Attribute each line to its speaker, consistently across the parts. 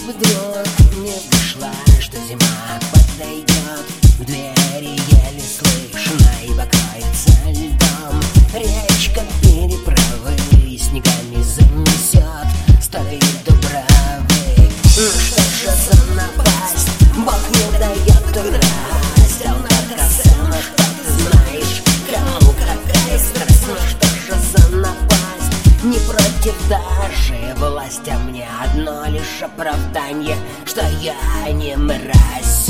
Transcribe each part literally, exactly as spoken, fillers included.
Speaker 1: вдруг не вышла, что зима подойдет к двери, еле слышно и покроется льдом. Речка переправы снегами занесет старые дубравы. Ну что же за напасть, Бог не дает украсть. Алкоголь, что ты знаешь, кому какая страсть. Ну что же за напасть, не против даже власть, а мне одно лишь оправдание, что я не мразь.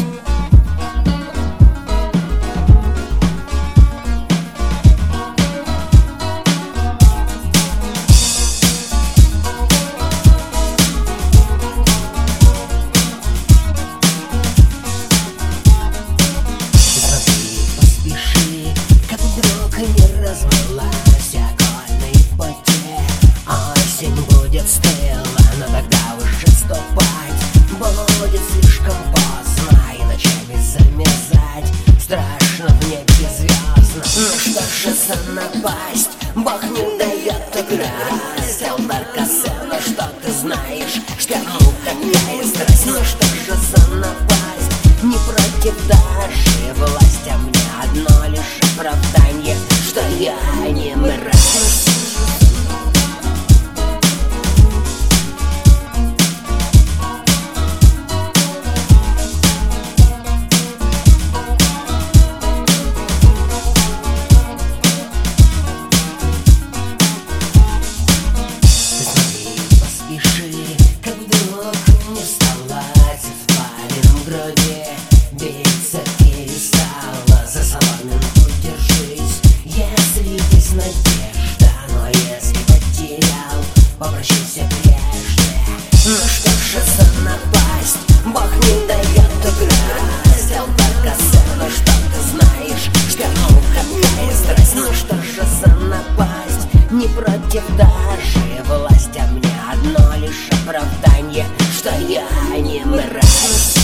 Speaker 1: Не размылась окольной пути, осень будет стыла, но тогда уже ступать будет слишком поздно, и ночами замерзать страшно в небе звездно. Ну что же за напасть, Бог не дает украсть. Алдаркасы, ну что ты знаешь, что кому какая страсть. Ну что же за напасть, не против даже власть, а мне одно лишь оправдание, что я не мразь. Ты смотри, поспеши, как вдруг не стало в парень груди, биться перестала, за соломинку держись. Если есть надежда, но если потерял, попрощайся прежде. Ну что же за напасть, Бог не дает украсть. Алдаркасы, ну что ты знаешь, что кому какая страсть. Ну что же за напасть, не против даже власть, а мне одно лишь оправдание, что я не мразь.